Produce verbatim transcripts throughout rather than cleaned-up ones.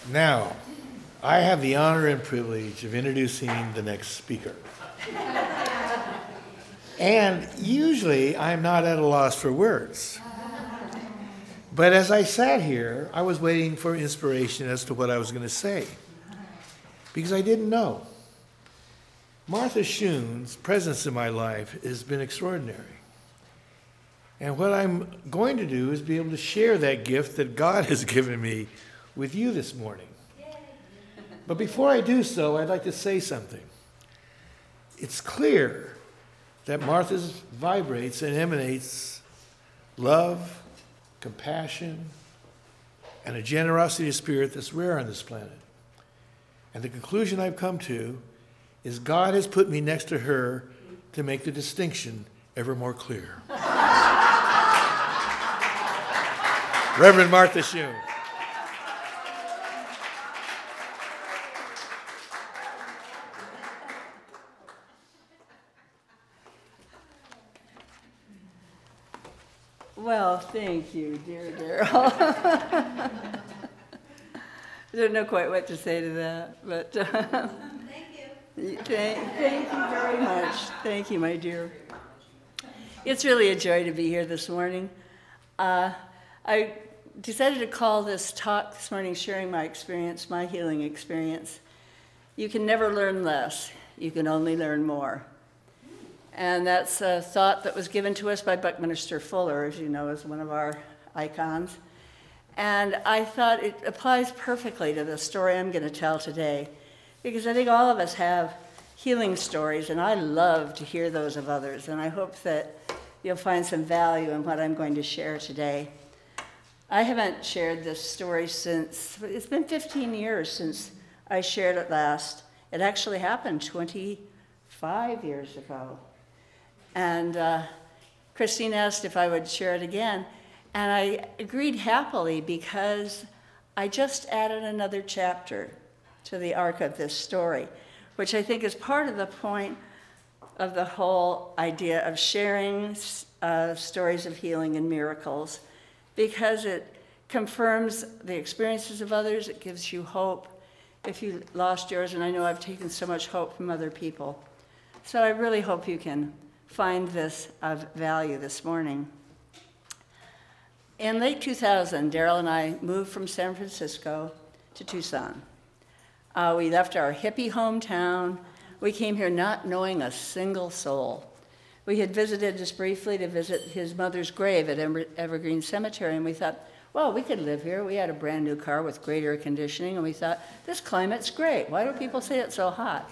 Now, I have the honor and privilege of introducing the next speaker. And usually I'm not at a loss for words. But as I sat here, I was waiting for inspiration as to what I was going to say, because I didn't know. Martha Schoon's presence in my life has been extraordinary. And what I'm going to do is be able to share that gift that God has given me with you this morning. But before I do so, I'd like to say something. It's clear that Martha's vibrates and emanates love, compassion, and a generosity of spirit that's rare on this planet. And the conclusion I've come to is God has put me next to her to make the distinction ever more clear. Reverend Martha Schoon. Well, thank you, dear Daryl. I don't know quite what to say to that, but uh, thank you. Thank, thank you very much. Thank you, my dear. It's really a joy to be here this morning. Uh, I decided to call this talk this morning, Sharing My Experience, My Healing Experience. You can never learn less. You can only learn more. And that's a thought that was given to us by Buckminster Fuller, as you know, is one of our icons. And I thought it applies perfectly to the story I'm going to tell today, because I think all of us have healing stories, and I love to hear those of others. And I hope that you'll find some value in what I'm going to share today. I haven't shared this story since, it's been fifteen years since I shared it last. It actually happened twenty-five years ago. And uh, Christine asked if I would share it again, and I agreed happily because I just added another chapter to the arc of this story, which I think is part of the point of the whole idea of sharing uh, stories of healing and miracles, because it confirms the experiences of others, it gives you hope if you lost yours, and I know I've taken so much hope from other people. So I really hope you can find this of value this morning. In late two thousand, Daryl and I moved from San Francisco to Tucson. Uh, we left our hippie hometown. We came here not knowing a single soul. We had visited just briefly to visit his mother's grave at Ever- Evergreen Cemetery, and we thought, well, we could live here. We had a brand new car with great air conditioning, and we thought, this climate's great. Why do people say it's so hot?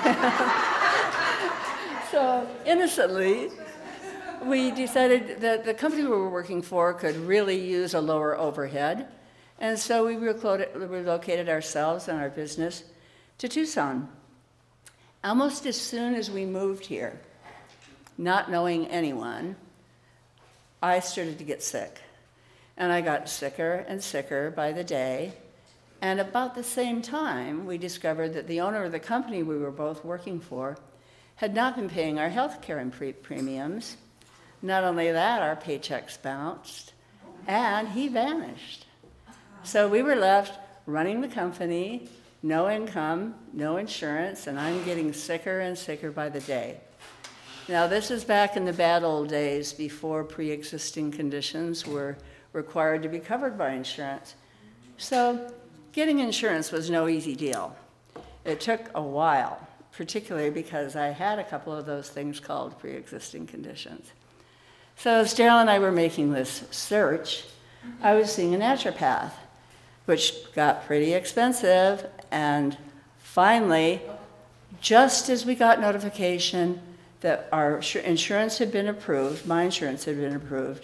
So innocently, we decided that the company we were working for could really use a lower overhead. And so we relocated ourselves and our business to Tucson. Almost as soon as we moved here, not knowing anyone, I started to get sick. And I got sicker and sicker by the day. And about the same time, we discovered that the owner of the company we were both working for had not been paying our health care and pre- premiums. Not only that, our paychecks bounced, and he vanished. So we were left running the company, no income, no insurance, and I'm getting sicker and sicker by the day. Now, this is back in the bad old days before pre-existing conditions were required to be covered by insurance. So getting insurance was no easy deal. It took a while, particularly because I had a couple of those things called pre-existing conditions. So as Daryl and I were making this search, I was seeing a naturopath, which got pretty expensive, and finally, just as we got notification that our insurance had been approved, my insurance had been approved,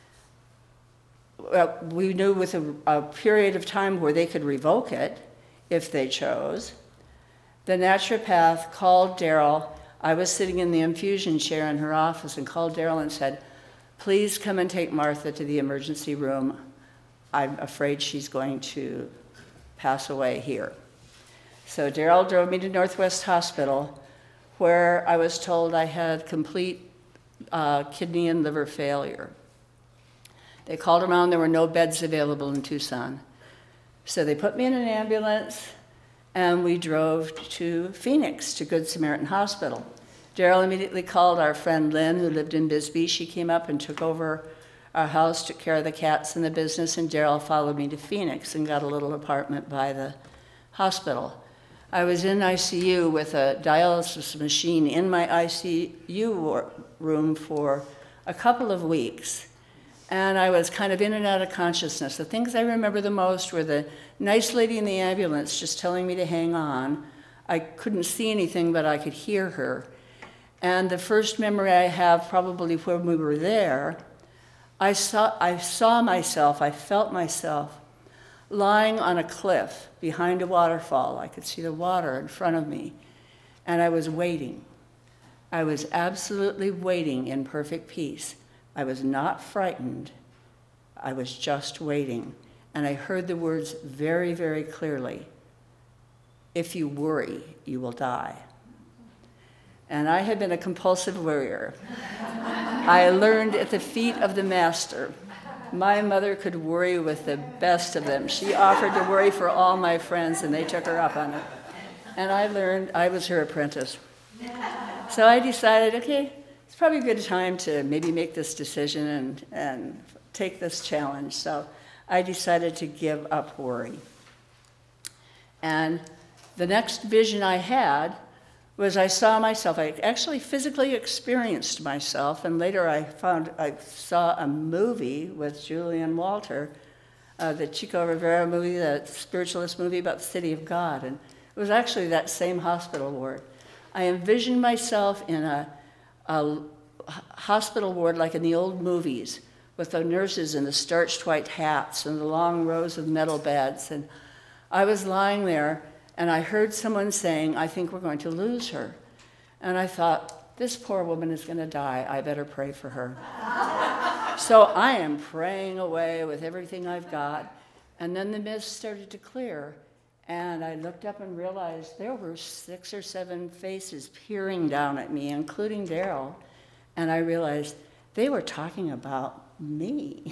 well, we knew with a, a period of time where they could revoke it if they chose. The naturopath called Daryl. I was sitting in the infusion chair in her office and called Daryl and said, please come and take Martha to the emergency room. I'm afraid she's going to pass away here. So Daryl drove me to Northwest Hospital, where I was told I had complete uh, kidney and liver failure. They called around, there were no beds available in Tucson. So they put me in an ambulance, and we drove to Phoenix, to Good Samaritan Hospital. Daryl immediately called our friend Lynn, who lived in Bisbee. She came up and took over our house, took care of the cats and the business, and Daryl followed me to Phoenix and got a little apartment by the hospital. I was in I C U with a dialysis machine in my I C U room for a couple of weeks. And I was kind of in and out of consciousness. The things I remember the most were the nice lady in the ambulance just telling me to hang on. I couldn't see anything, but I could hear her. And the first memory I have, probably when we were there, I saw, I saw myself, I felt myself lying on a cliff behind a waterfall. I could see the water in front of me, and I was waiting. I was absolutely waiting in perfect peace. I was not frightened. I was just waiting. And I heard the words very, very clearly. If you worry, you will die. And I had been a compulsive worrier. I learned at the feet of the master. My mother could worry with the best of them. She offered to worry for all my friends, and they took her up on it. And I learned, I was her apprentice. So I decided, okay, it's probably a good time to maybe make this decision and, and take this challenge. So I decided to give up worry. And the next vision I had was I saw myself, I actually physically experienced myself, and later I found, I saw a movie with Julian Walter, uh, the Chico Rivera movie, the spiritualist movie about the city of God, and it was actually that same hospital ward. I envisioned myself in a, a hospital ward like in the old movies, with the nurses in the starched white hats and the long rows of metal beds, and I was lying there, and I heard someone saying, I think we're going to lose her. And I thought, this poor woman is going to die. I better pray for her. So I am praying away with everything I've got. And then the mist started to clear. And I looked up and realized there were six or seven faces peering down at me, including Daryl. And I realized they were talking about me.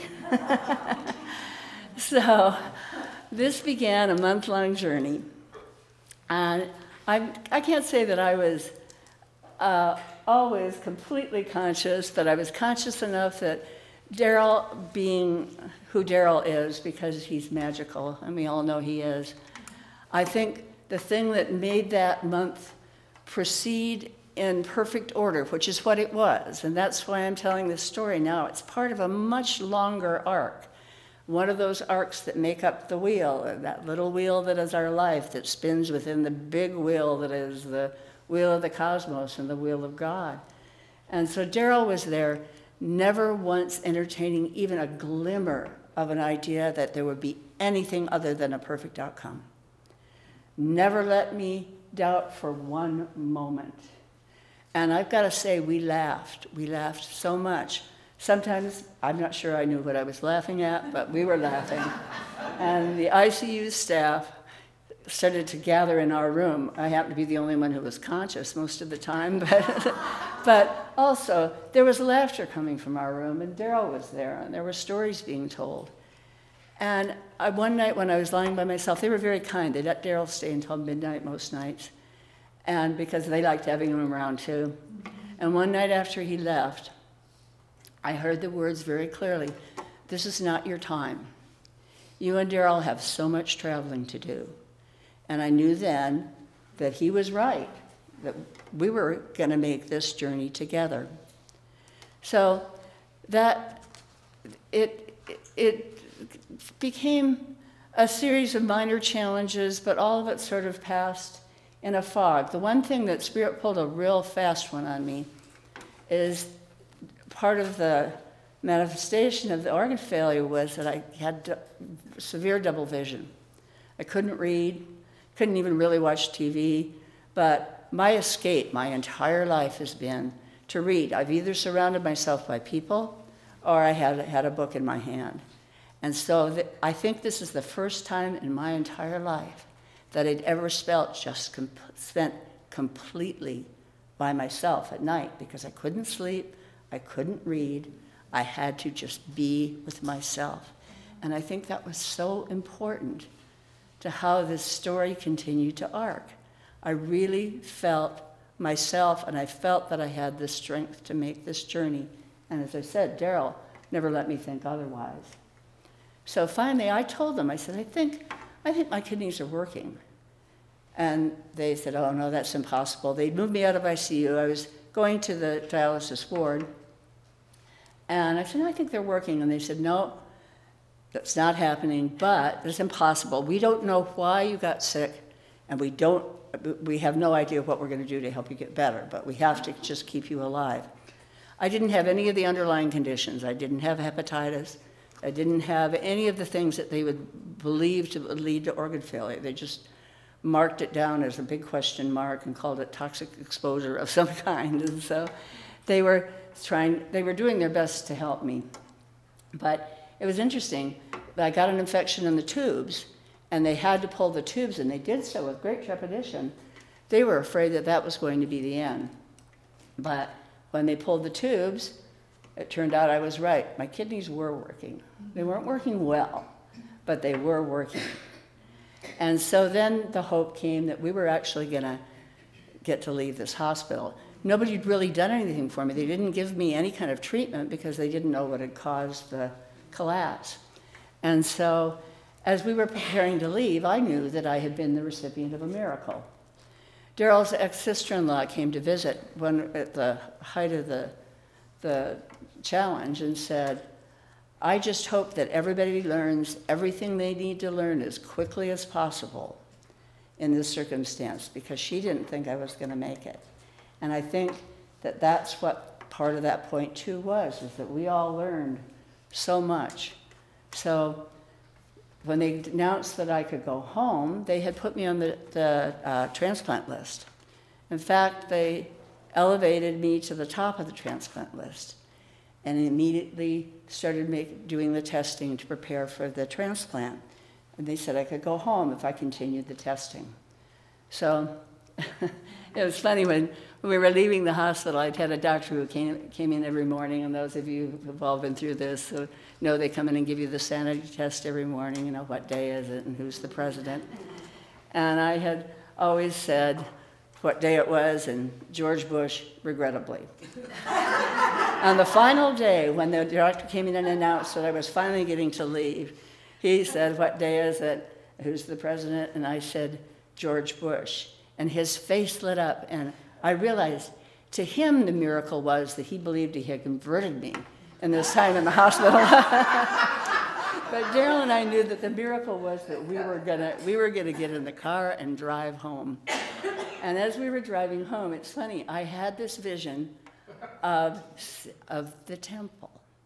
So this began a month-long journey. And I, I can't say that I was uh, always completely conscious, but I was conscious enough that Daryl, being who Daryl is, because he's magical, and we all know he is, I think the thing that made that month proceed in perfect order, which is what it was, and that's why I'm telling this story now. It's part of a much longer arc. One of those arcs that make up the wheel, that little wheel that is our life, that spins within the big wheel that is the wheel of the cosmos and the wheel of God. And so Daryl was there, never once entertaining even a glimmer of an idea that there would be anything other than a perfect outcome. Never let me doubt for one moment. And I've got to say, we laughed. We laughed so much. Sometimes, I'm not sure I knew what I was laughing at, but we were laughing. And the I C U staff started to gather in our room. I happened to be the only one who was conscious most of the time, but, but also there was laughter coming from our room, and Daryl was there, and there were stories being told. And I, one night when I was lying by myself, they were very kind. They let Daryl stay until midnight most nights, and because they liked having him around too. And one night after he left, I heard the words very clearly, this is not your time. You and Daryl have so much traveling to do. And I knew then that he was right, that we were going to make this journey together. So that, it, it became a series of minor challenges, but all of it sort of passed in a fog. The one thing that Spirit pulled a real fast one on me is part of the manifestation of the organ failure was that I had d- severe double vision. I couldn't read, couldn't even really watch T V, but my escape my entire life has been to read. I've either surrounded myself by people or I had, had a book in my hand. And so th- I think this is the first time in my entire life that I'd ever spelt just com- spent completely by myself at night, because I couldn't sleep, I couldn't read, I had to just be with myself. And I think that was so important to how this story continued to arc. I really felt myself, and I felt that I had the strength to make this journey. And as I said, Daryl never let me think otherwise. So finally, I told them, I said, I think, I think my kidneys are working. And they said, oh, no, that's impossible. They moved me out of I C U. I was going to the dialysis ward. And I said, no, I think they're working. And they said, no, that's not happening, but it's impossible. We don't know why you got sick, and we don't, we have no idea what we're going to do to help you get better, but we have to just keep you alive. I didn't have any of the underlying conditions. I didn't have hepatitis. I didn't have any of the things that they would believe to lead to organ failure. They just marked it down as a big question mark and called it toxic exposure of some kind. And so they were trying, they were doing their best to help me. But it was interesting. I got an infection in the tubes, and they had to pull the tubes, and they did so with great trepidation. They were afraid that that was going to be the end. But when they pulled the tubes, it turned out I was right. My kidneys were working. They weren't working well, but they were working. And so then the hope came that we were actually going to get to leave this hospital. Nobody had really done anything for me. They didn't give me any kind of treatment because they didn't know what had caused the collapse. And so as we were preparing to leave, I knew that I had been the recipient of a miracle. Daryl's ex-sister-in-law came to visit when, at the height of the, the challenge, and said, I just hope that everybody learns everything they need to learn as quickly as possible in this circumstance, because she didn't think I was going to make it. And I think that that's what part of that point too was, is that we all learned so much. So when they announced that I could go home, they had put me on the, the uh, transplant list. In fact, they elevated me to the top of the transplant list and immediately started make, doing the testing to prepare for the transplant. And they said I could go home if I continued the testing. So it was funny, when, when we were leaving the hospital, I'd had a doctor who came, came in every morning, and those of you who've all been through this so know they come in and give you the sanity test every morning, you know, what day is it and who's the president. And I had always said what day it was, and George Bush, regrettably. On the final day, when the doctor came in and announced that I was finally getting to leave, he said, what day is it? Who's the president? And I said, George Bush. And his face lit up, and I realized to him the miracle was that he believed he had converted me in this time in the hospital. But Daryl and I knew that the miracle was that we were gonna we were gonna get in the car and drive home. And as we were driving home, it's funny, I had this vision of, of the temple.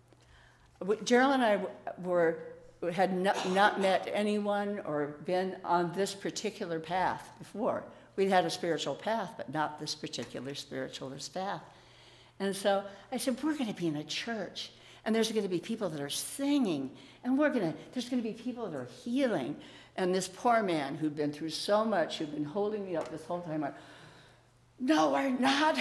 Daryl and I were had not, not met anyone or been on this particular path before. We'd had a spiritual path, but not this particular spiritualist path. And so I said, we're going to be in a church, and there's going to be people that are singing, and we're going to, there's going to be people that are healing. And this poor man who'd been through so much, who'd been holding me up this whole time, went, no, we're not.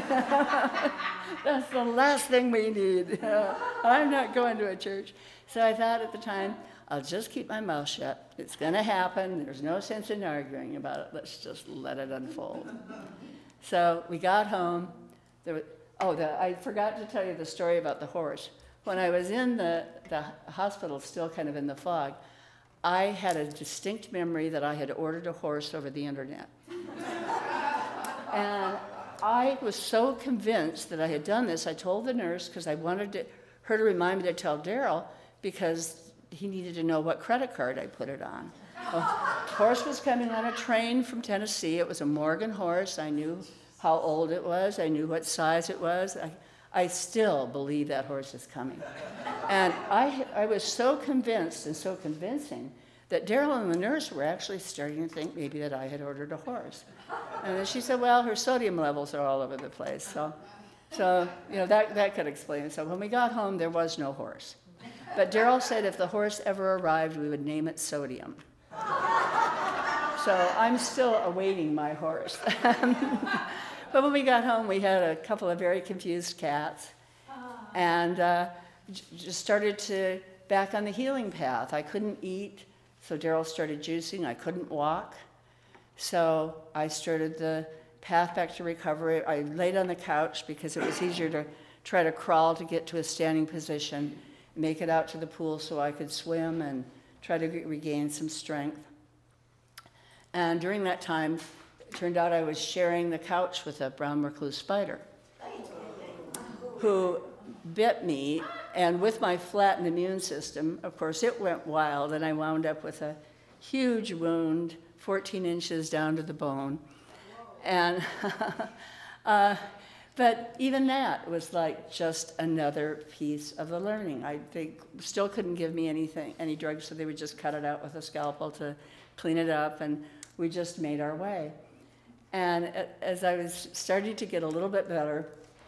That's the last thing we need. I'm not going to a church. So I thought at the time, I'll just keep my mouth shut. It's going to happen. There's no sense in arguing about it. Let's just let it unfold. So we got home. There was, oh, the, I forgot to tell you the story about the horse. When I was in the, the hospital, still kind of in the fog, I had a distinct memory that I had ordered a horse over the internet. And I was so convinced that I had done this, I told the nurse, because I wanted to, her to remind me to tell Daryl, because he needed to know what credit card I put it on. The horse was coming on a train from Tennessee. It was a Morgan horse. I knew how old it was. I knew what size it was. I, I still believe that horse is coming. And I, I was so convinced and so convincing that Daryl and the nurse were actually starting to think maybe that I had ordered a horse. And then she said, well, her sodium levels are all over the place. So, so you know, that, that could explain it. So when we got home, there was no horse. But Daryl said if the horse ever arrived, we would name it Sodium. So I'm still awaiting my horse. But when we got home, we had a couple of very confused cats, and uh, just started to back on the healing path. I couldn't eat So Daryl started juicing. I couldn't walk. So I started the path back to recovery. I laid on the couch because it was easier to try to crawl to get to a standing position, make it out to the pool so I could swim and try to re- regain some strength. And during that time, it turned out I was sharing the couch with a brown recluse spider who bit me, and with my flattened immune system, of course, it went wild, and I wound up with a huge wound, fourteen inches down to the bone. And uh, but even that was like just another piece of the learning. I think still couldn't give me anything, any drugs, so they would just cut it out with a scalpel to clean it up, and we just made our way. And as I was starting to get a little bit better,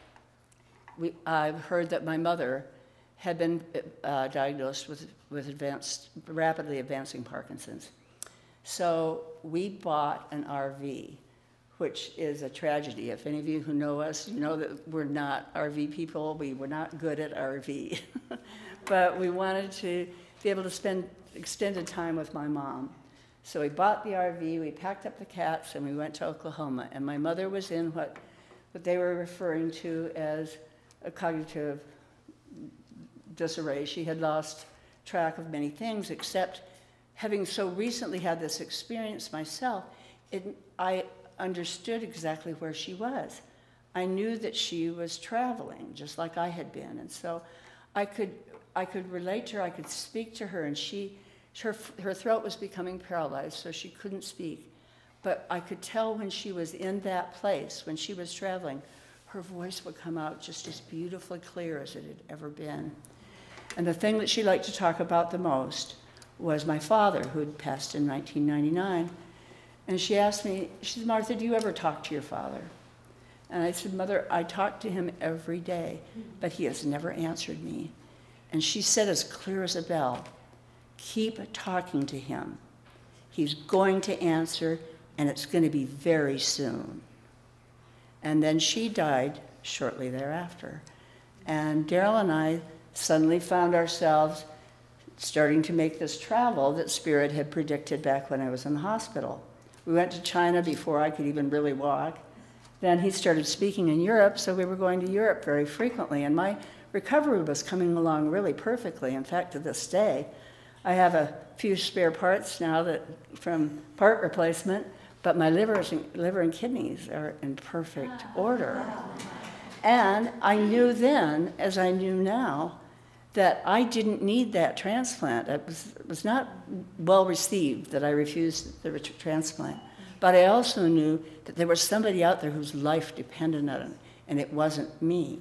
we, I heard that my mother had been uh, diagnosed with, with advanced, rapidly advancing Parkinson's. So we bought an R V, which is a tragedy. If any of you who know us, you know that we're not R V people. We were not good at R V. But we wanted to be able to spend extended time with my mom. So we bought the R V, we packed up the cats, and we went to Oklahoma. And my mother was in what, what they were referring to as a cognitive disarray. She had lost track of many things, except having so recently had this experience myself, it, I understood exactly where she was. I knew that she was traveling, just like I had been. And so I could, I could relate to her, I could speak to her, and she, her, her throat was becoming paralyzed, so she couldn't speak. But I could tell when she was in that place, when she was traveling, her voice would come out just as beautifully clear as it had ever been. And the thing that she liked to talk about the most was my father, who had passed in nineteen ninety-nine. And she asked me, she said, Martha, do you ever talk to your father? And I said, Mother, I talk to him every day, but he has never answered me. And she said as clear as a bell, keep talking to him. He's going to answer, and it's going to be very soon. And then she died shortly thereafter. And Daryl and I suddenly found ourselves starting to make this travel that Spirit had predicted back when I was in the hospital. We went to China before I could even really walk. Then he started speaking in Europe, so we were going to Europe very frequently. And my recovery was coming along really perfectly. In fact, to this day, I have a few spare parts now that from part replacement, but my liver, liver and kidneys are in perfect order. And I knew then, as I knew now, that I didn't need that transplant. It was, it was not well received that I refused the transplant. But I also knew that there was somebody out there whose life depended on it, and it wasn't me.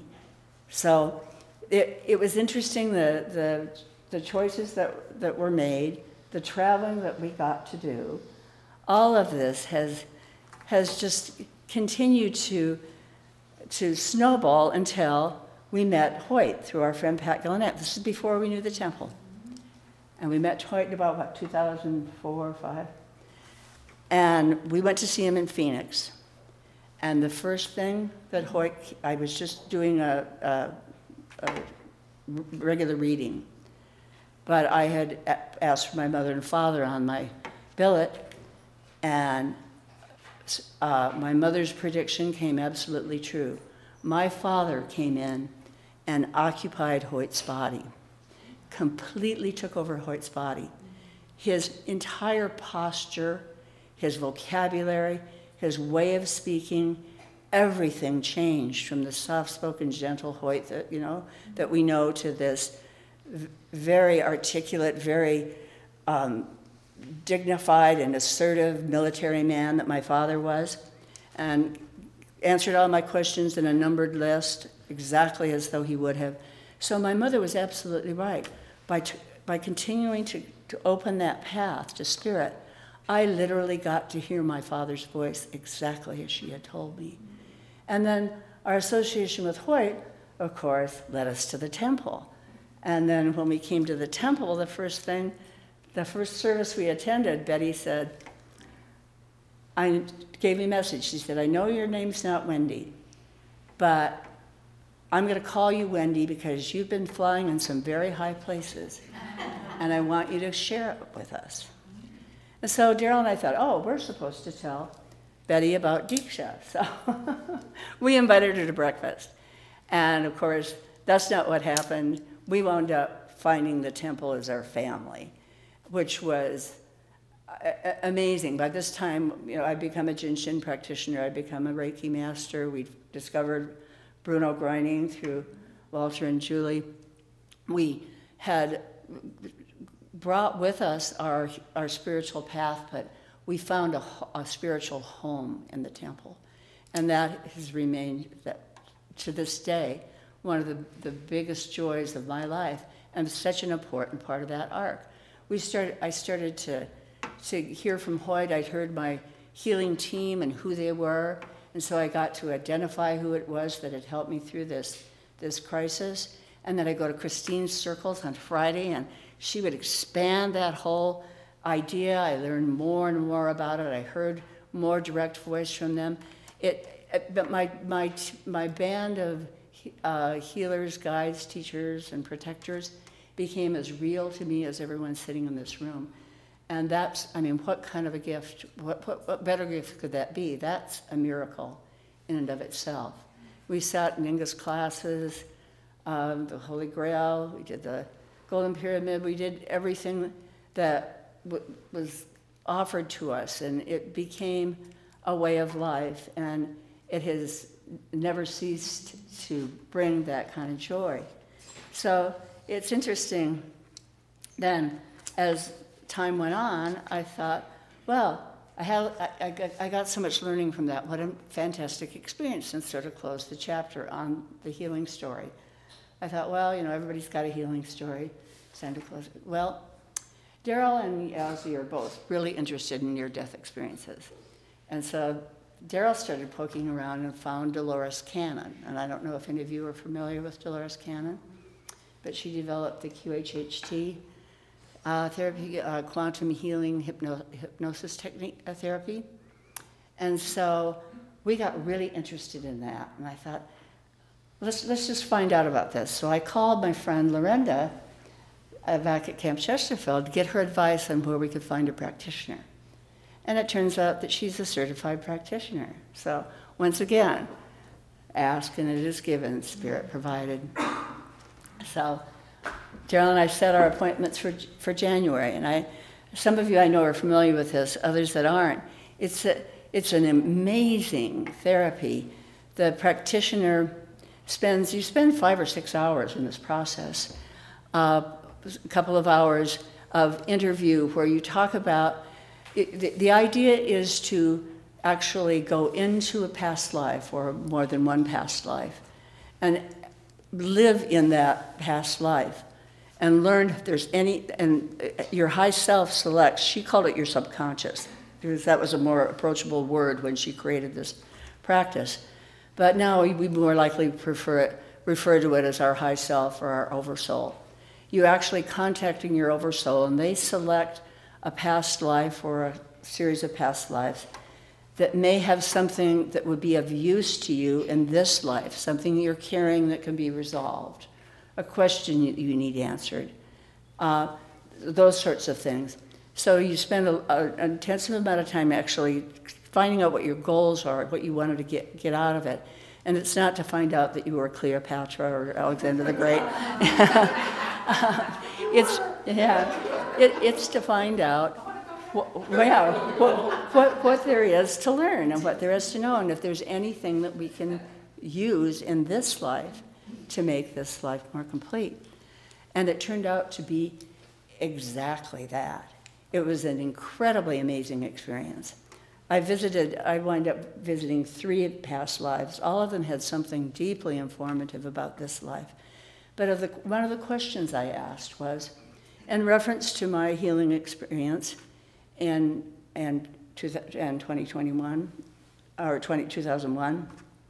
So it, it was interesting, the, the, the choices that, that were made, the traveling that we got to do. All of this has, has just continued to, to snowball until we met Hoyt through our friend Pat Gillennett. This is before we knew the temple. And we met Hoyt in about, what, two thousand four or five? And we went to see him in Phoenix. And the first thing that Hoyt, I was just doing a, a, a regular reading, but I had asked for my mother and father on my billet, and uh, my mother's prediction came absolutely true. My father came in and occupied Hoyt's body, completely took over Hoyt's body. His entire posture, his vocabulary, his way of speaking, everything changed from the soft-spoken, gentle Hoyt that, you know, that we know to this very articulate, very um, dignified and assertive military man that my father was, and answered all my questions in a numbered list, exactly as though he would have. So my mother was absolutely right. By, t- by continuing to, to open that path to Spirit, I literally got to hear my father's voice exactly as she had told me. And then our association with Hoyt, of course, led us to the temple. And then when we came to the temple, the first thing, the first service we attended, Betty said, I gave me a message. She said, I know your name's not Wendy, but I'm going to call you Wendy because you've been flying in some very high places, and I want you to share it with us. And so Daryl and I thought, oh, we're supposed to tell Betty about Diksha. So we invited her to breakfast. And of course, that's not what happened. We wound up finding the temple as our family, which was a- amazing. By this time, you know, I'd become a Jinshin practitioner. I'd become a Reiki master. We discovered Bruno Groening through Walter and Julie. We had brought with us our, our spiritual path, but we found a, a spiritual home in the temple. And that has remained, that, to this day, one of the, the biggest joys of my life, and such an important part of that arc. We started, I started to, to hear from Hoyt. I'd heard my healing team and who they were, and so I got to identify who it was that had helped me through this, this crisis. And then I go to Christine's circles on Friday, and she would expand that whole idea. I learned more and more about it. I heard more direct voice from them. It, it but my my my band of uh, healers, guides, teachers, and protectors became as real to me as everyone sitting in this room. And that's, I mean, what kind of a gift? What what, what better gift could that be? That's a miracle in and of itself. We sat in Inga's classes, um, the Holy Grail. We did the Golden Pyramid. We did everything that w- was offered to us, and it became a way of life, and it has never ceased to bring that kind of joy. So it's interesting then, as time went on, I thought, well, I, have, I, I, got, I got so much learning from that. What a fantastic experience, and sort of closed the chapter on the healing story. I thought, well, you know, everybody's got a healing story. It's time to close it. Well, Daryl and Yazzie are both really interested in near-death experiences. And so Daryl started poking around and found Dolores Cannon. And I don't know if any of you are familiar with Dolores Cannon, but she developed the Q H H T uh, therapy, uh, quantum healing hypno- hypnosis technique uh, therapy. And so we got really interested in that. And I thought, let's, let's just find out about this. So I called my friend Lorinda uh, back at Camp Chesterfield to get her advice on where we could find a practitioner. And it turns out that she's a certified practitioner. So once again, ask and it is given, Spirit provided. So Daryl and I set our appointments for for January. And I, some of you I know are familiar with this, others that aren't. It's a, it's an amazing therapy. The practitioner spends, you spend five or six hours in this process. Uh, a couple of hours of interview where you talk about, it, the, the idea is to actually go into a past life or more than one past life and live in that past life and learn if there's any, and your high self selects, she called it your subconscious, because that was a more approachable word when she created this practice. But now we more likely prefer it, refer to it as our high self or our oversoul. You're actually contacting your oversoul, and they select a past life or a series of past lives that may have something that would be of use to you in this life, something you're carrying that can be resolved, a question you, you need answered, uh, those sorts of things. So you spend a, a, an intensive amount of time actually finding out what your goals are, what you wanted to get, get out of it. And it's not to find out that you were Cleopatra or Alexander the Great. uh, it's, yeah, it, it's to find out what, yeah, what, what, what there is to learn and what there is to know, and if there's anything that we can use in this life to make this life more complete. And it turned out to be exactly that. It was an incredibly amazing experience. I visited, I wound up visiting three past lives. All of them had something deeply informative about this life. But of the, one of the questions I asked was, in reference to my healing experience in, in, in twenty twenty-one, or twenty, two thousand one,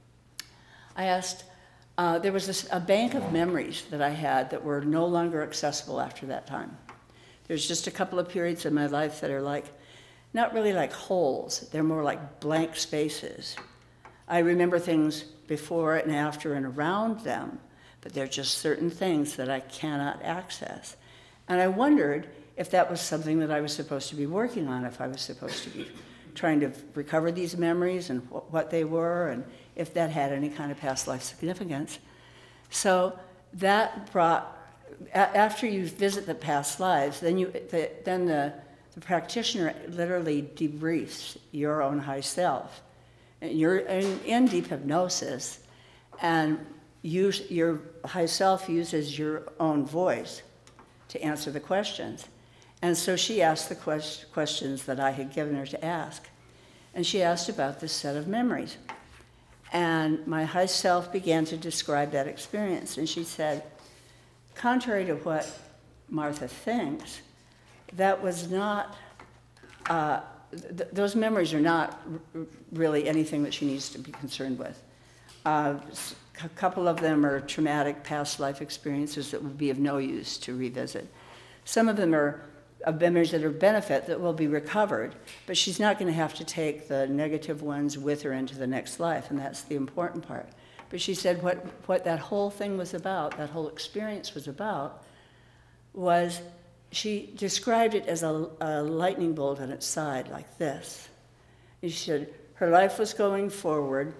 I asked, uh, there was this, a bank of memories that I had that were no longer accessible after that time. There's just a couple of periods in my life that are like, not really like holes, they're more like blank spaces. I remember things before and after and around them, but they're just certain things that I cannot access. And I wondered if that was something that I was supposed to be working on, if I was supposed to be trying to recover these memories and wh- what they were, and if that had any kind of past life significance. So that brought, a- after you visit the past lives, then you, the, then the, the practitioner literally debriefs your own high self. And you're in, in deep hypnosis, and use, your high self uses your own voice to answer the questions. And so she asked the quest- questions that I had given her to ask. And she asked about this set of memories. And my high self began to describe that experience. And she said, contrary to what Martha thinks, that was not, uh, th- those memories are not r- really anything that she needs to be concerned with. Uh, a couple of them are traumatic past life experiences that would be of no use to revisit. Some of them are of memories that are benefit that will be recovered, but she's not going to have to take the negative ones with her into the next life, and that's the important part. But she said what, what that whole thing was about, that whole experience was about, was she described it as a, a lightning bolt on its side, like this. And she said her life was going forward,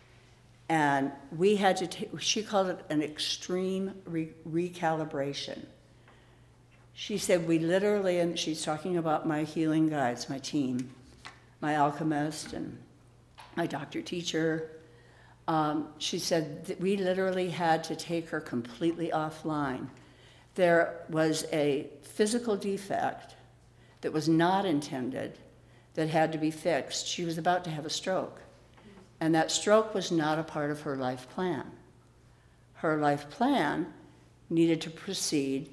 and we had to take, she called it an extreme re- recalibration. She said we literally, and she's talking about my healing guides, my team, my alchemist and my doctor teacher. Um, she said that we literally had to take her completely offline. There was a physical defect that was not intended that had to be fixed. She was about to have a stroke. And that stroke was not a part of her life plan. Her life plan needed to proceed,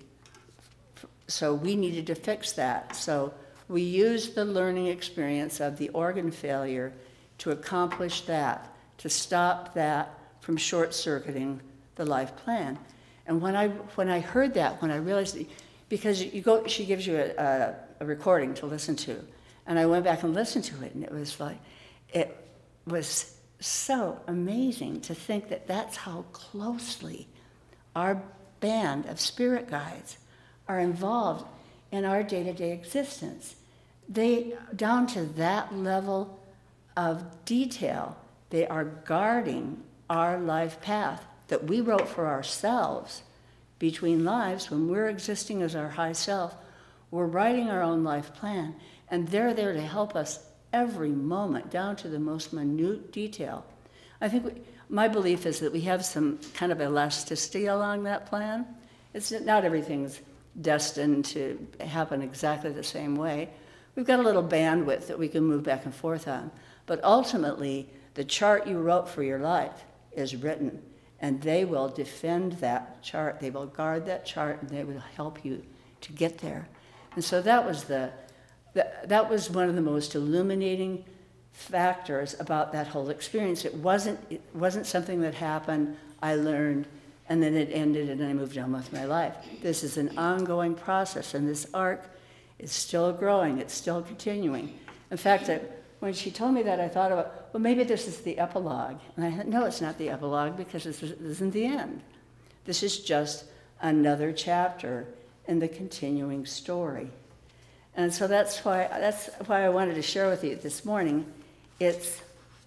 so we needed to fix that. So we used the learning experience of the organ failure to accomplish that, to stop that from short-circuiting the life plan. And when I when I heard that, when I realized, because you go, she gives you a, a, a recording to listen to, and I went back and listened to it, and it was like, it was so amazing to think that that's how closely our band of spirit guides are involved in our day-to-day existence. They, down to that level of detail, they are guarding our life path that we wrote for ourselves between lives. When we're existing as our high self, we're writing our own life plan, and they're there to help us every moment, down to the most minute detail. I think we, my belief is that we have some kind of elasticity along that plan. It's not everything's destined to happen exactly the same way. We've got a little bandwidth that we can move back and forth on. But ultimately, the chart you wrote for your life is written, and they will defend that chart. They will guard that chart, and they will help you to get there. And so that was the, the that was one of the most illuminating factors about that whole experience. It wasn't it wasn't something that happened, I learned, and then it ended, and I moved on with my life. This is an ongoing process, and this arc is still growing. It's still continuing. In fact, I, when she told me that, I thought about, well, maybe this is the epilogue. And I thought, no, it's not the epilogue, because this, is, this isn't the end. This is just another chapter in the continuing story. And so that's why that's why I wanted to share with you this morning. It's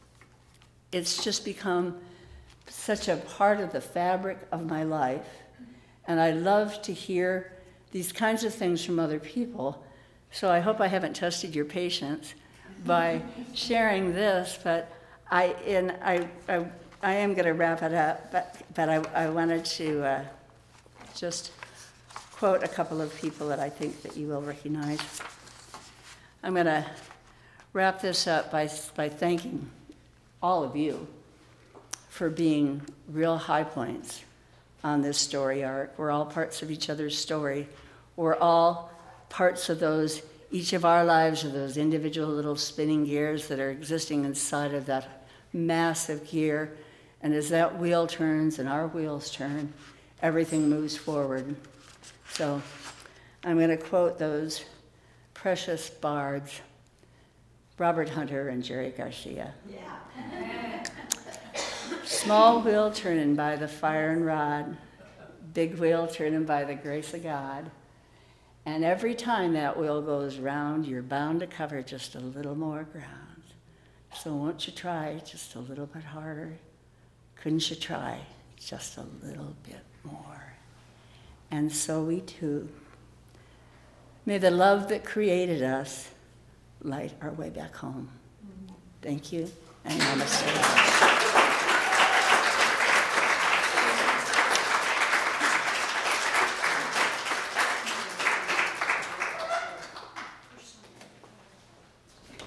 it's just become such a part of the fabric of my life, and I love to hear these kinds of things from other people. So I hope I haven't tested your patience by sharing this, but I in I I, I am going to wrap it up. But but I I wanted to uh, just quote a couple of people that I think that you will recognize. I'm going to wrap this up by by thanking all of you for being real high points on this story arc. We're all parts of each other's story. We're all parts of those, each of our lives are those individual little spinning gears that are existing inside of that massive gear. And as that wheel turns and our wheels turn, everything moves forward. So I'm going to quote those precious bards, Robert Hunter and Jerry Garcia. Yeah. Small wheel turning by the fire and rod, big wheel turning by the grace of God, And every time that wheel goes round, you're bound to cover just a little more ground. So won't you try just a little bit harder? Couldn't you try just a little bit more? And so we too. May the love that created us light our way back home. Thank you, and namaste.